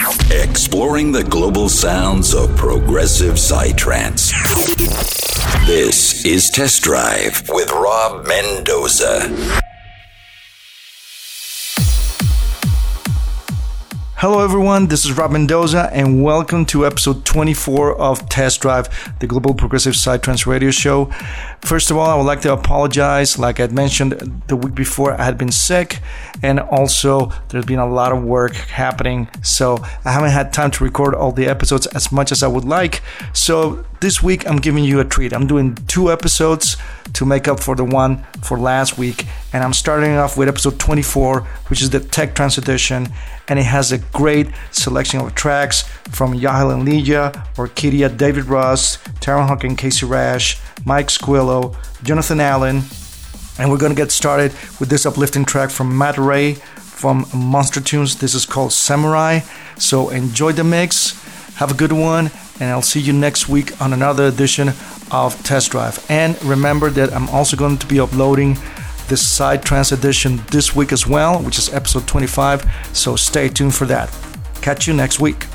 Exploring the global sounds of progressive psytrance. This is Test Drive with Rob Mendoza. Hello everyone, this is Rob Mendoza and welcome to episode 24 of Test Drive, the Global Progressive Psytrance radio show. First of all, I would like to apologize. Like I mentioned the week before, I had been sick and also there's been a lot of work happening, so I haven't had time to record all the episodes as much as I would like. So this week I'm giving you a treat. I'm doing 2 episodes to make up for the one for last week, and I'm starting off with episode 24, which is the Tech Trance edition, and it has a great selection of tracks from Yahel and Leah, Orquídea, David Ross, Taron Hawk and Casey Rash, Mike Squillo, Jonathan Allen, and we're going to get started with this uplifting track from Matt Ray from Monster Tunes. This is called Samurai. So enjoy the mix, have a good one, and I'll see you next week on another edition of Test Drive. And remember that I'm also going to be uploading the Psytrance edition this week as well, which is episode 25, so stay tuned for that. Catch you next week.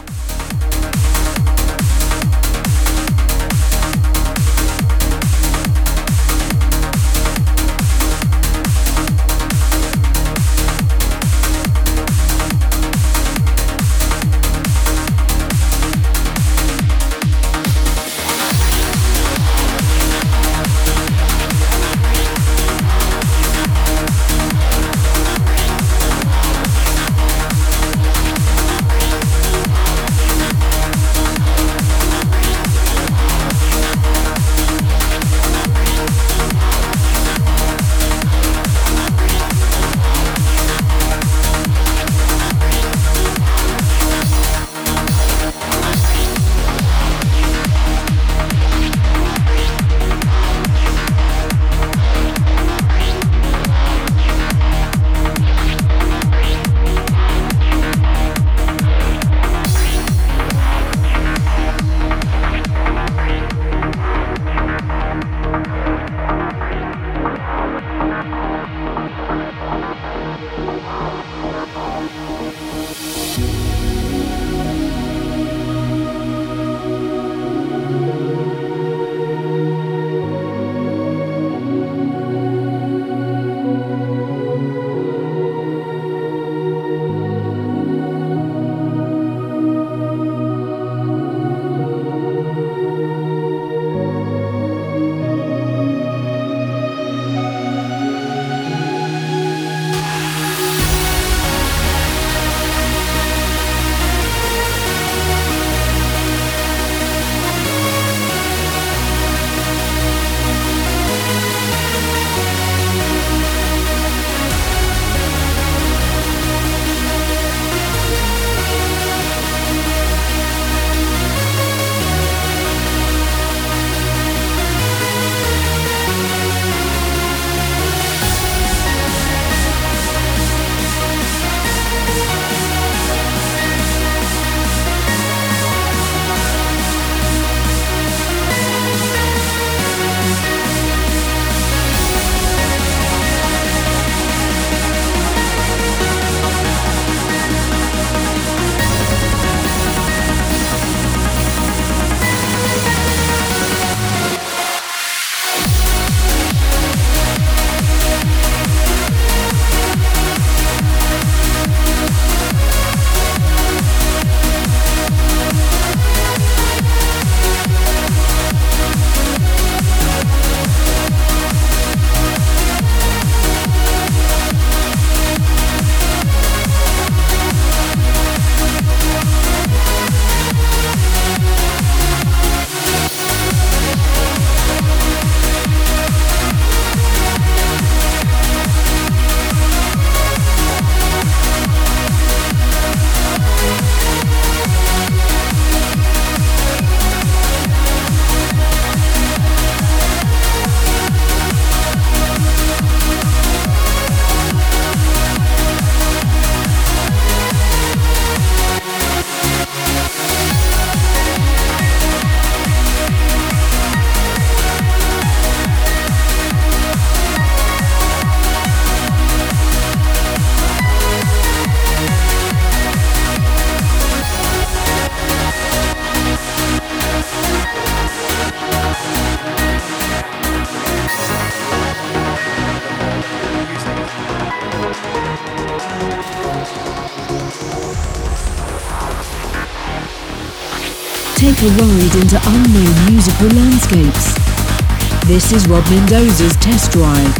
Take a ride into unknown musical landscapes. This is Rob Mendoza's Test Drive.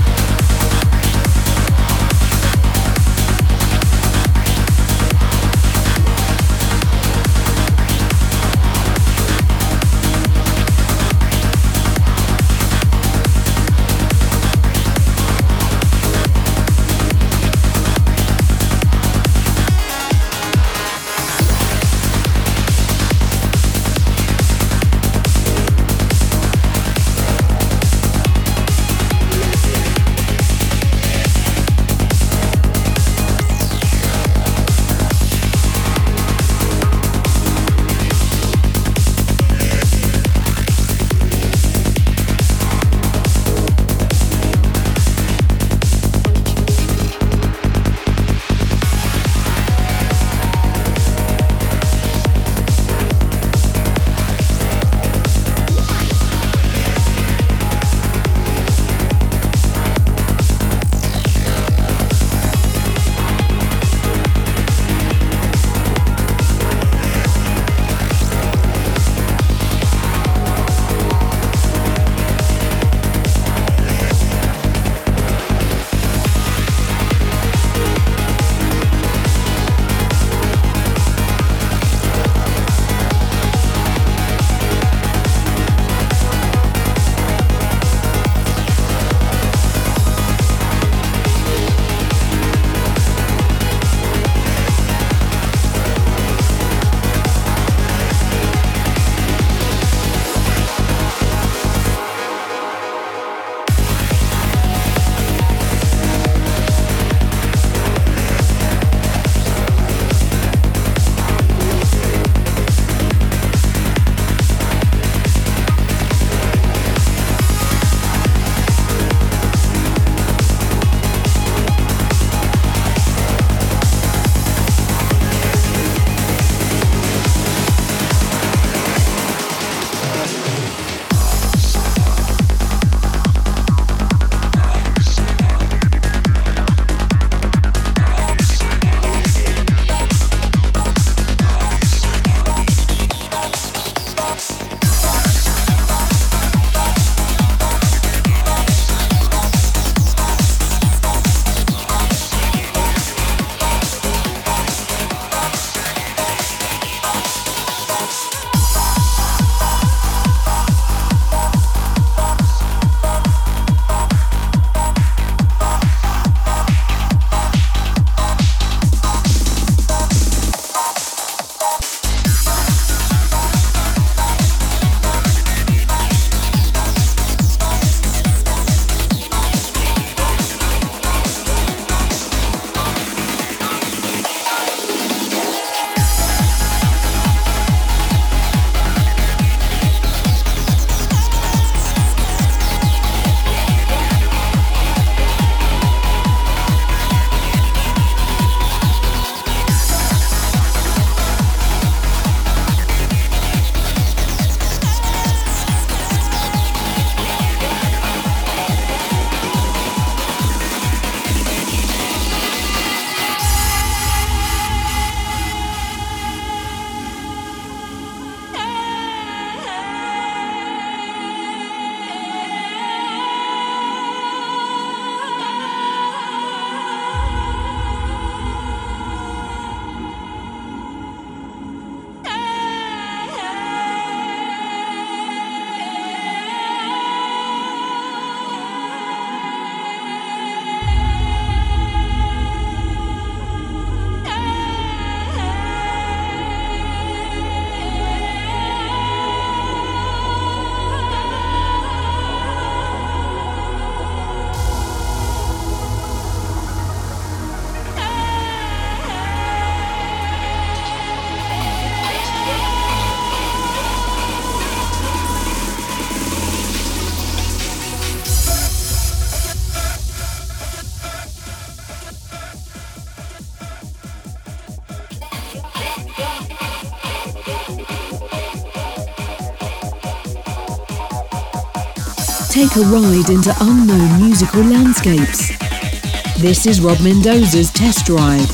Take a ride into unknown musical landscapes. This is Rob Mendoza's Test Drive.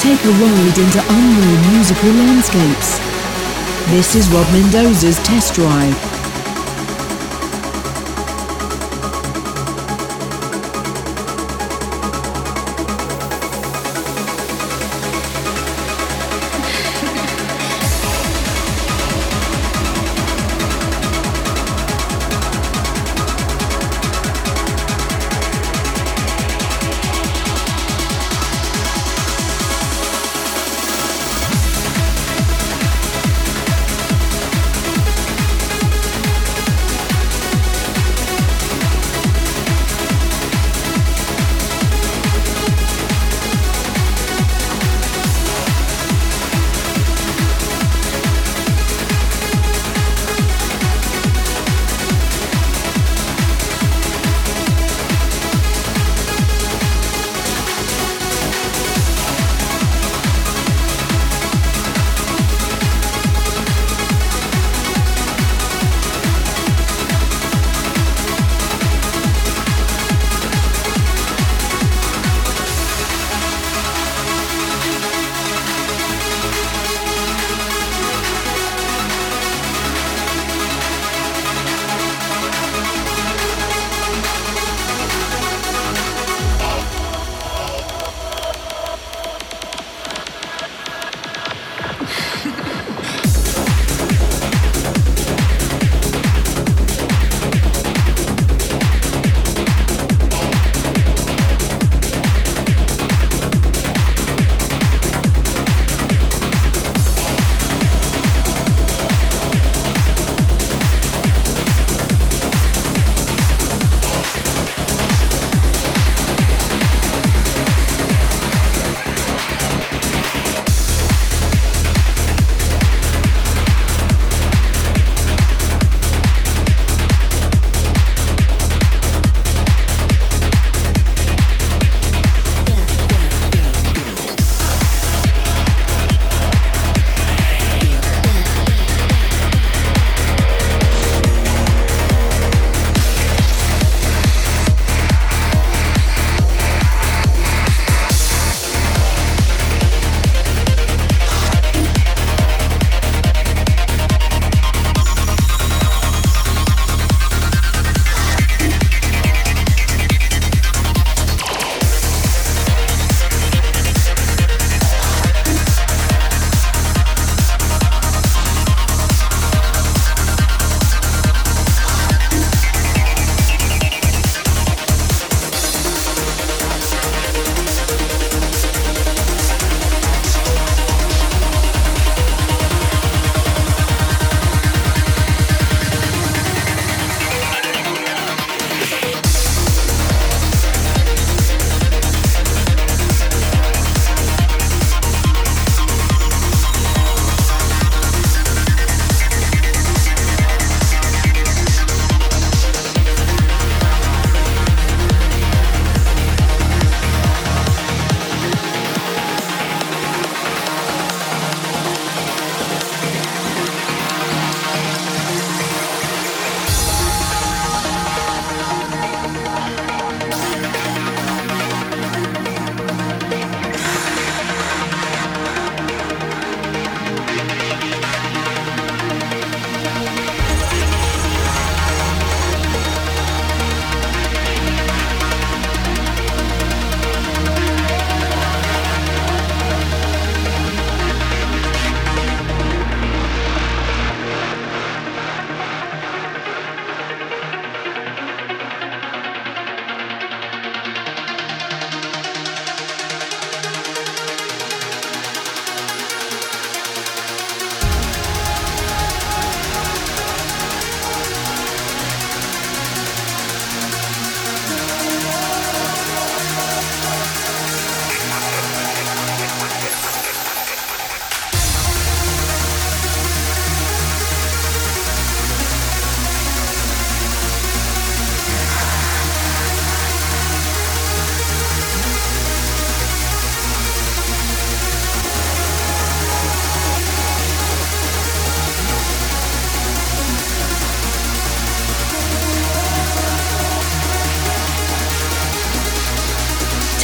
Take a ride into unknown musical landscapes. This is Rob Mendoza's Test Drive.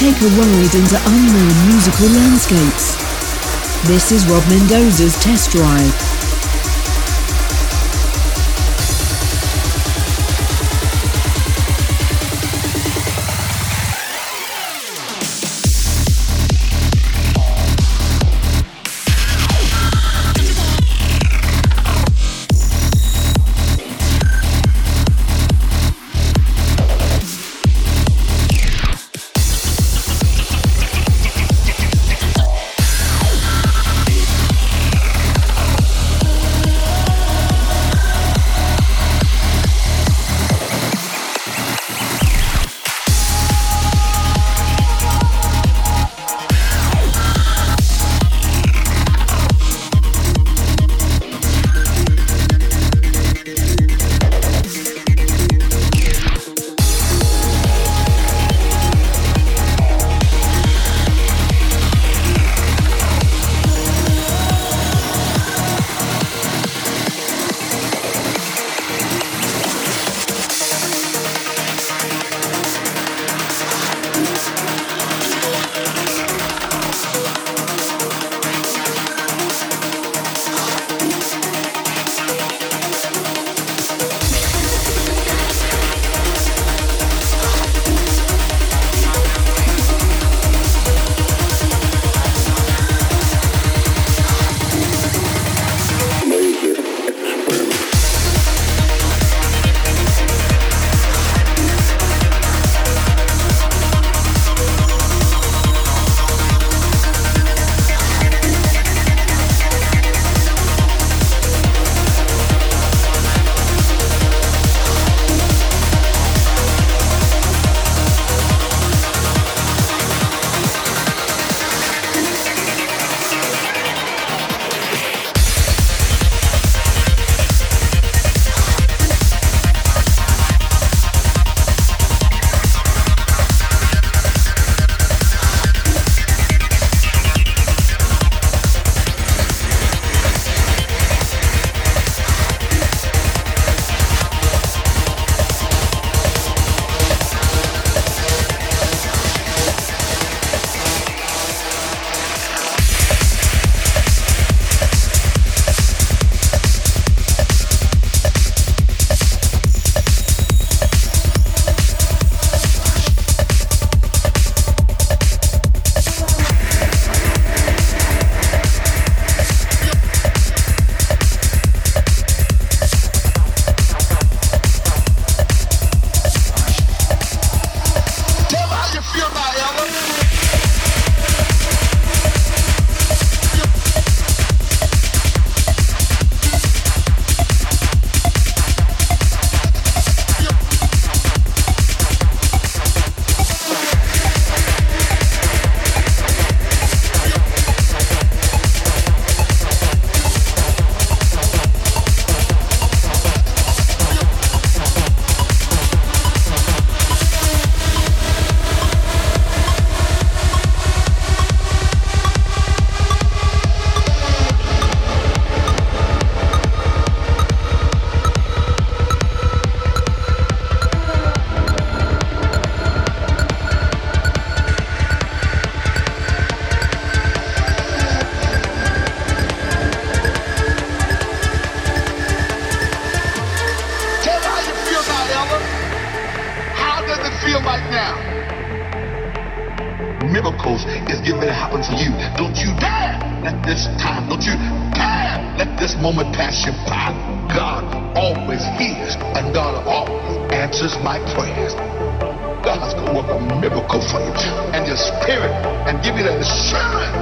Take a ride into unknown musical landscapes. This is Rob Mendoza's Test Drive. miracles is getting ready to happen for you. Don't you dare let this time, don't you dare let this moment pass you by. God always hears and God always answers my prayers. God's going to work a miracle for you and your spirit and give you that assurance.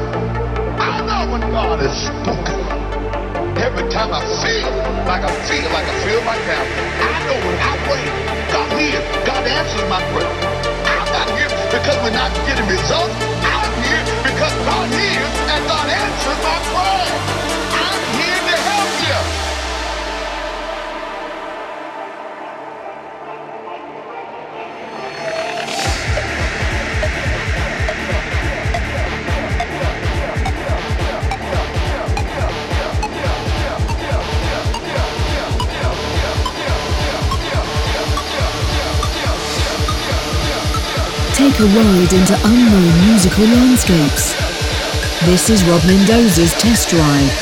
I know when God has spoken. Every time I feel like I feel right now, I know when I pray, God hears, God answers my prayer. I'm not here because we're not getting results. I'm here because God hears and God answers my prayer. I'm here to help you. Take Take a ride into unknown musical landscapes. This is Rob Mendoza's Test Drive.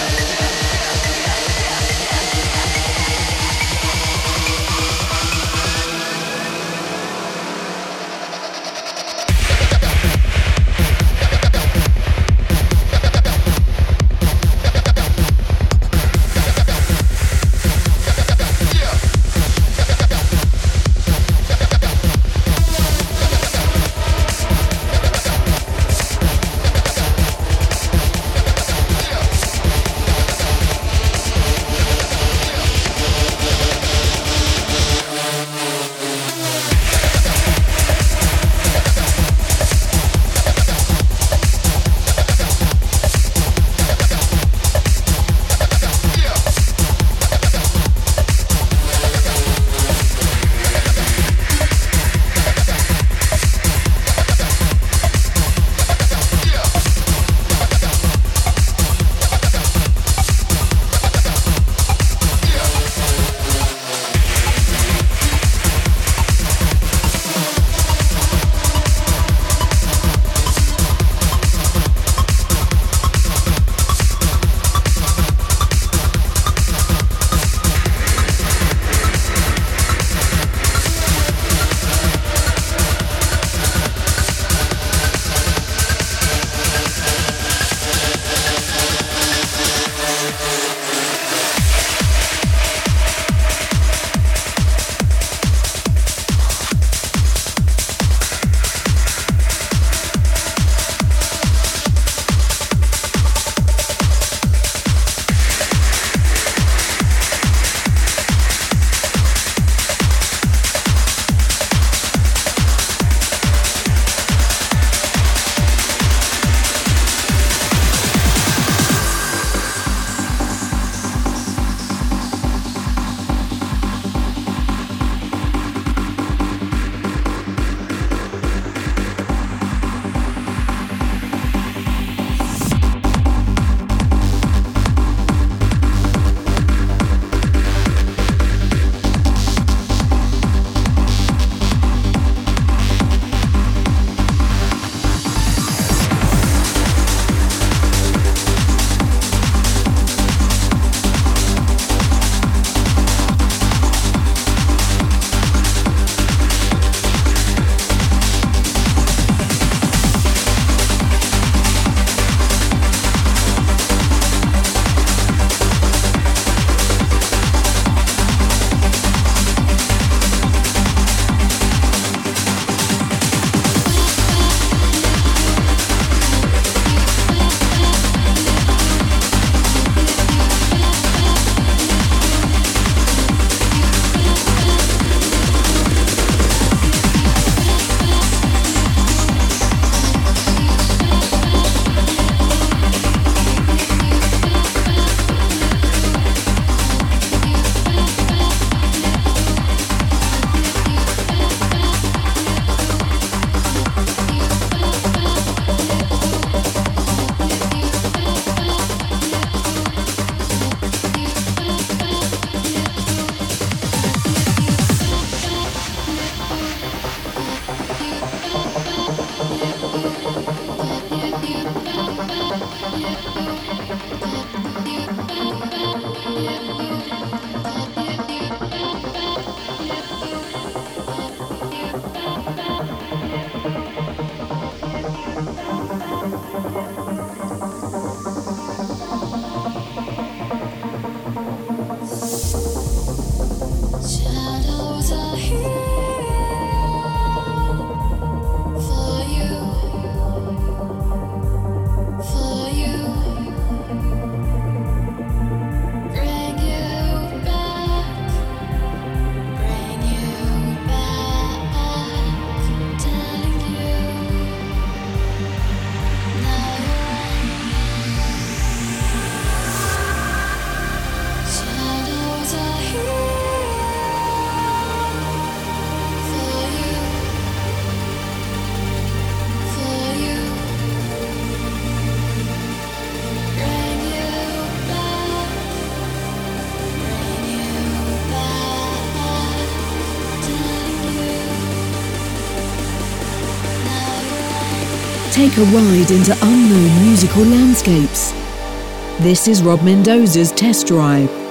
Take a ride into unknown musical landscapes. This is Rob Mendoza's Test Drive.